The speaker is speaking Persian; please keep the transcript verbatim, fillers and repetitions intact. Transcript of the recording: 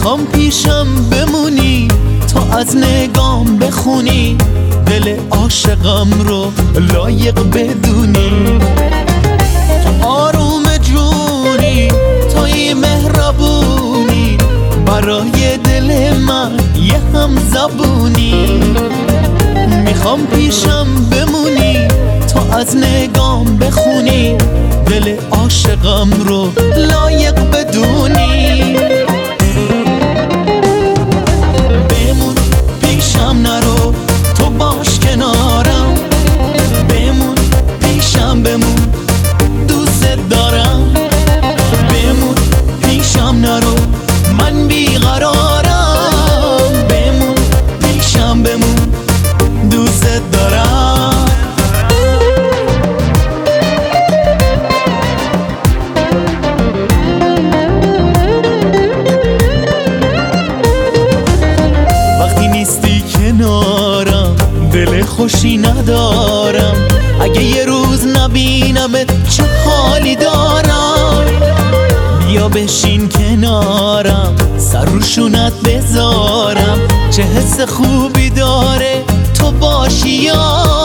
میخوام پیشم بمونی، تو از نگام بخونی، دل عاشقم رو لایق بدونی. تو آروم جونی، توی مهربونی، برای دل من یه هم زبونی. میخوام پیشم بمونی، تو از نگام بخونی، دل عاشقم رو لایق بدونی. بمون پیشم نرو، تو باش کنارم، بمون پیشم بمون، دوست دارم. بمون پیشم نرو، من بیقرارم، بمون پیشم بمون، دوست دارم. وقتی نیستی کنارم دل خوشی ندارم، اگه یه روز نبینمت چه حالی دارم. بیا بشین کنارم، سر رو شونت بذارم، چه حس خوبی داره تو باشی یا